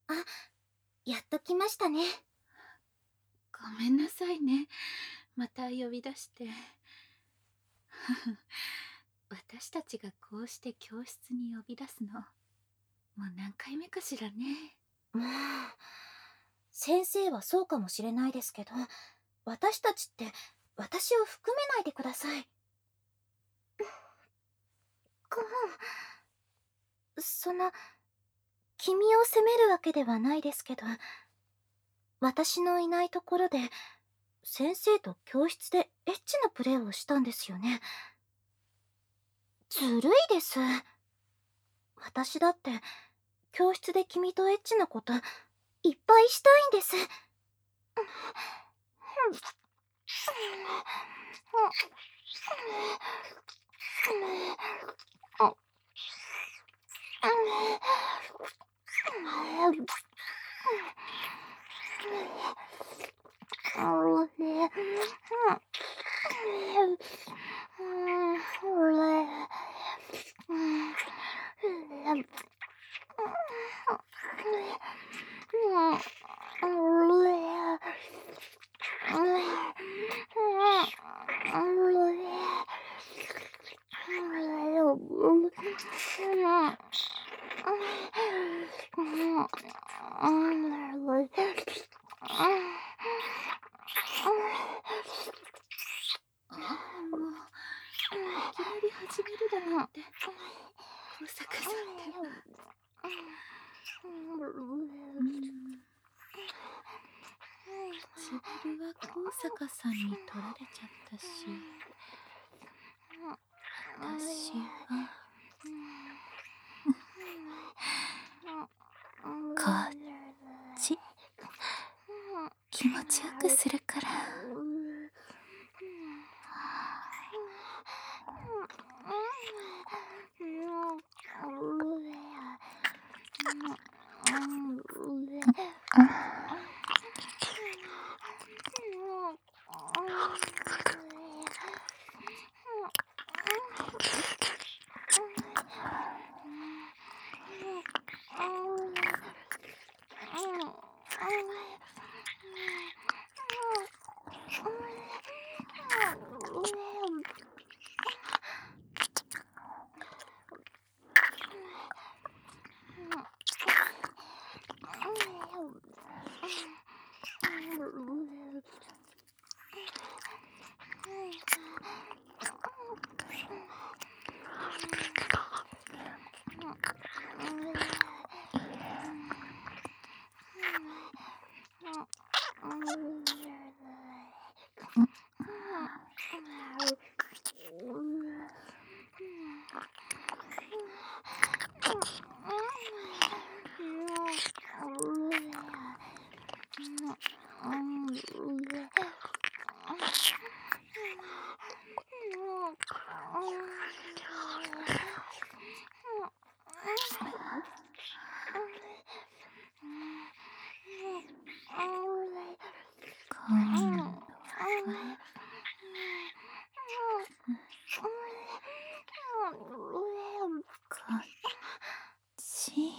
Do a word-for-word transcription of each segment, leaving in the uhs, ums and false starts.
あ、やっと来ましたね。 ごめんなさいね。また呼び出して。私たちがこうして教室に呼び出すの、もう何回目かしらね。 もう、先生はそうかもしれないですけど、私たちって私を含めないでください。こう、その、君を責めるわけではないですけど、私のいないところで、先生と教室でエッチなプレーをしたんですよね。ずるいです。私だって、教室で君とエッチなこと、いっぱいしたいんです。 ああ、もう、いきなり始めるだなんて、小坂さんってば。うーん。唇は高坂さんに取られちゃったし、私はこっち気持ちよくするから。今度はこっち。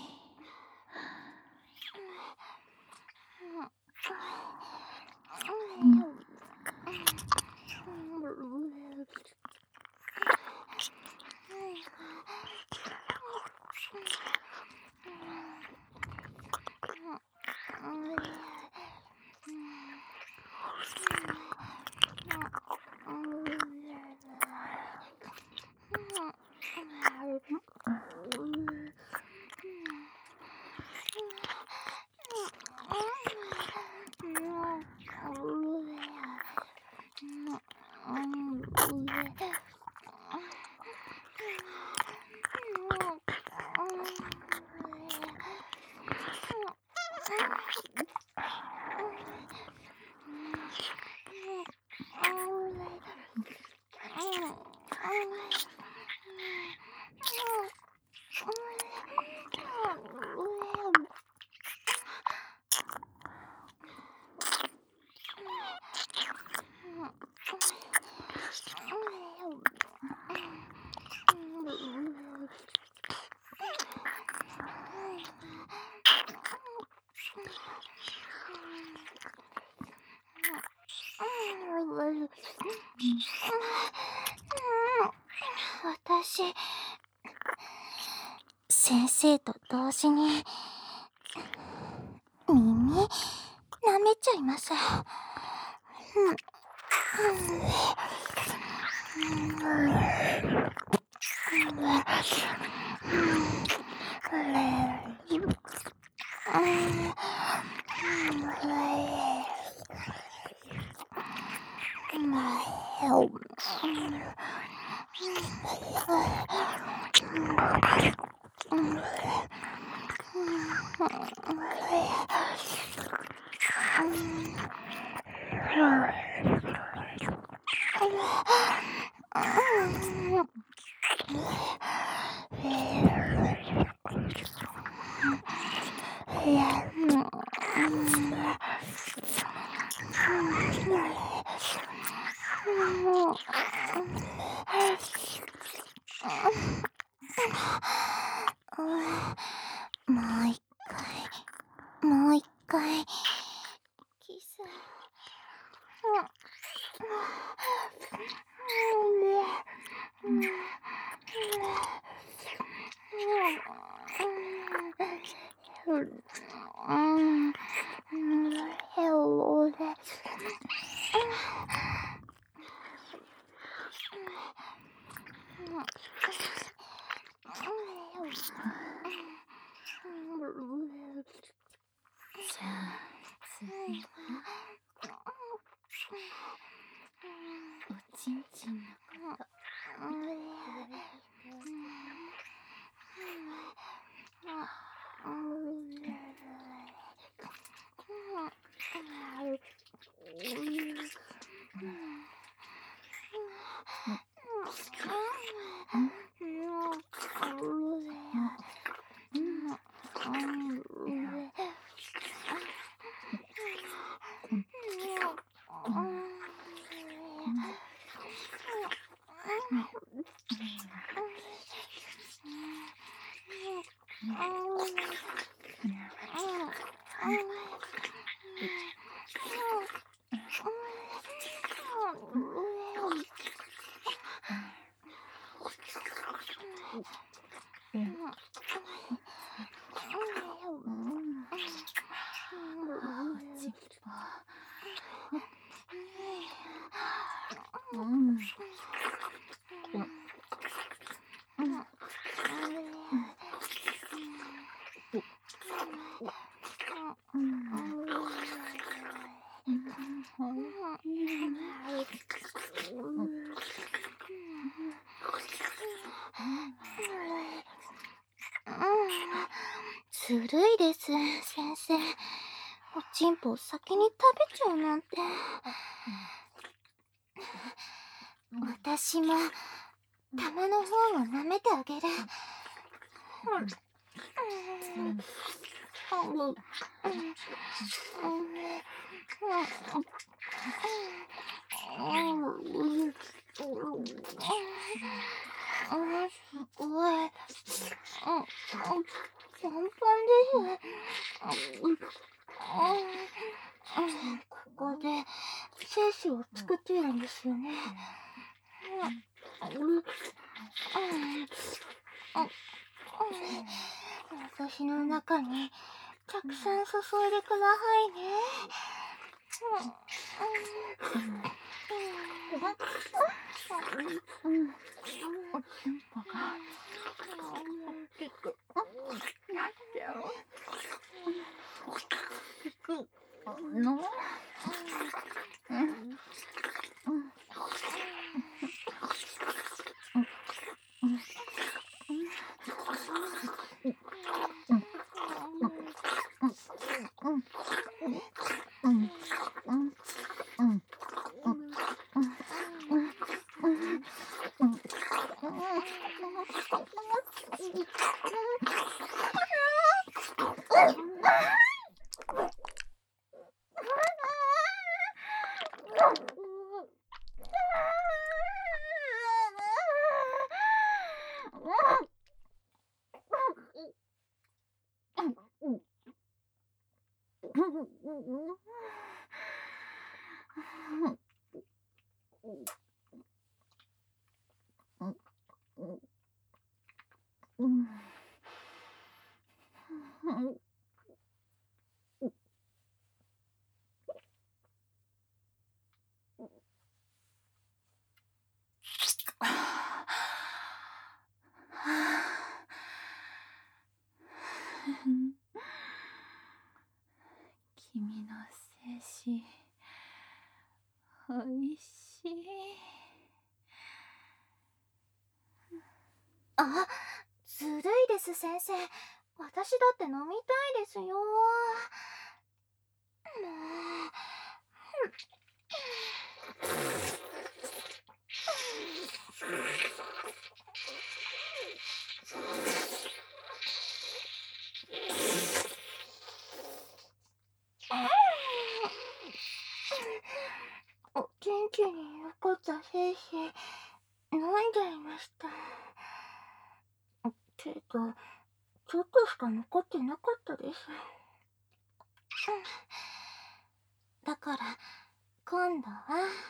私、先生と同時に耳舐めちゃいます。もう一回、もう一回、キス。 じゃあ次はおちんちんのこと。 ずるいです、先生。おちんぽを先に食べちゃうなんて。私も玉の方を舐めてあげる。あ、すごい。パンパンです。ここで精子を作ってるんですよね。私の中にたくさん注いでくださいね。おちんぽが大きくなっちゃう。聞くの？ うん。 君の精子おいしい。 あ、ずるいです先生。私だって飲みたいですよ。もう。お元気に残った精子飲んじゃいました。けどちょっとしか残ってなかったです。だから今度は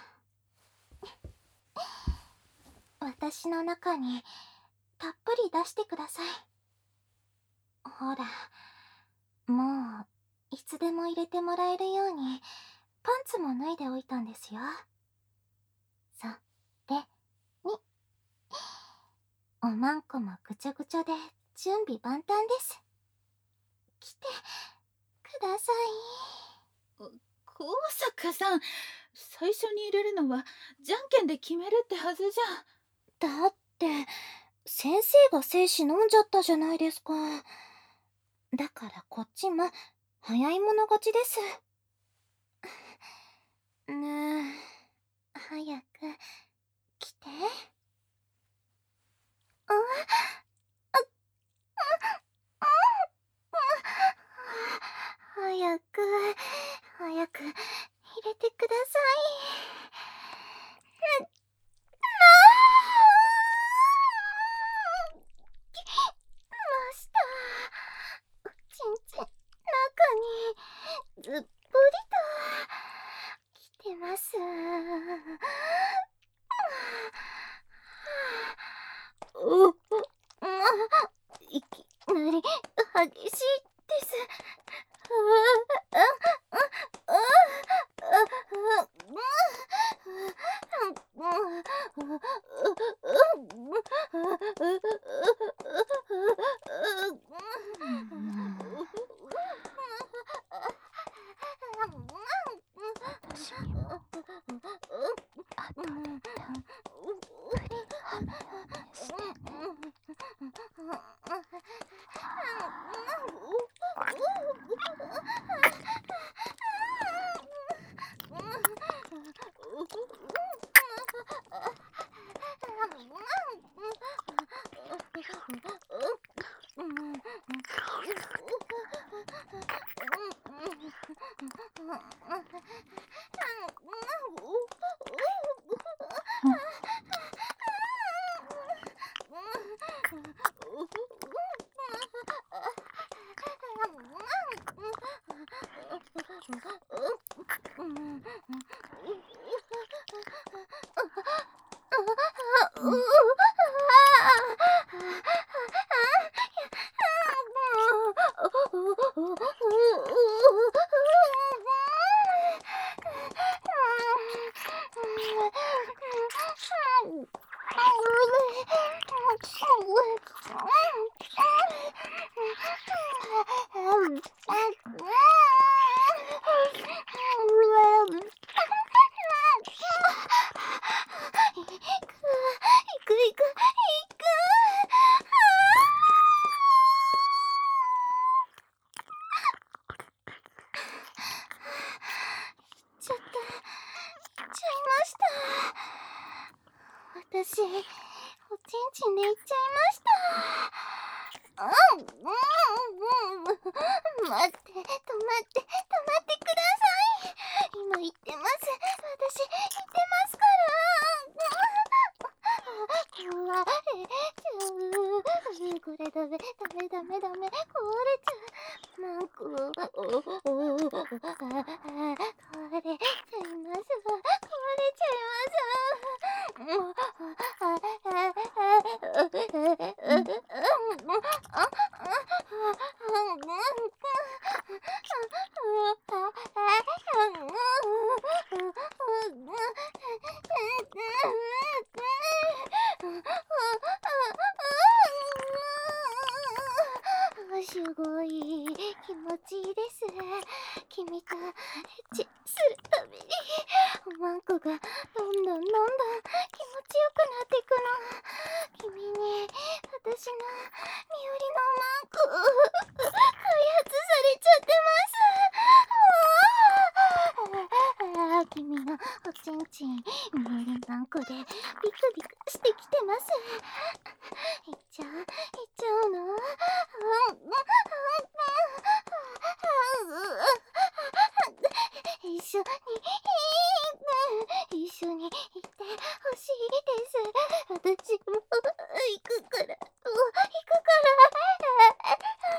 私の中にたっぷり出してください。ほら、もういつでも入れてもらえるようにパンツも脱いでおいたんですよ。それにおまんこもぐちょぐちょで準備万端です。来てください。 高坂さん、最初に入れるのはじゃんけんで決めるってはずじゃ。だって先生が精子飲んじゃったじゃないですか。だからこっちも早い者勝ちです。ねえ、早く来て。あ、あ、あ、早く早く入れてください。来ました。おちんちん中にずっぽりと来てます。うっ、いきなり激しいです。 私にも後でたっぷり判断してね。私、おちんちんで行っちゃいました。うん、うん、うん、待って、止まって、止まってください。今行ってます。私、行ってますから。うわ、え、ちゃう。これダメ、ダメ、ダメ、ダメ、壊れちゃう。マンコ、お、お、お、壊れちゃいます。壊れちゃいます。もう、 持ちいいです。君とエッチするたびにおまんこがどんどんどんどん気持ちよくなっていくの。君に私の身寄りのおまんこ開発されちゃってます。ああ、君のおちんちん身寄りまんこでビクビクしてきてます。いっちゃういっちゃうの。うんうんうん一緒に一緒に行ってほしいです。私も行くから、行くから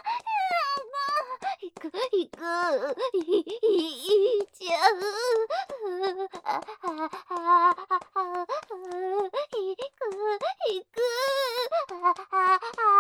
行く行くい行っちゃう。ああああ行く行くああ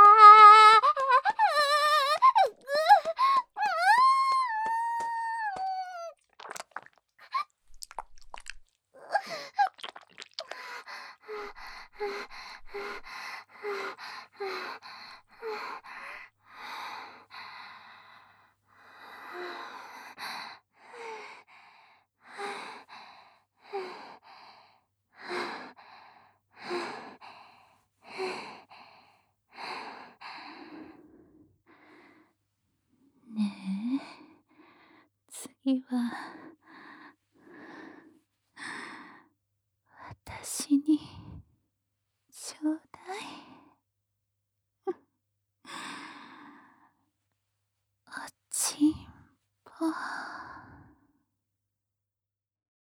ねえ、次は私にちょうだい。おちんぽ。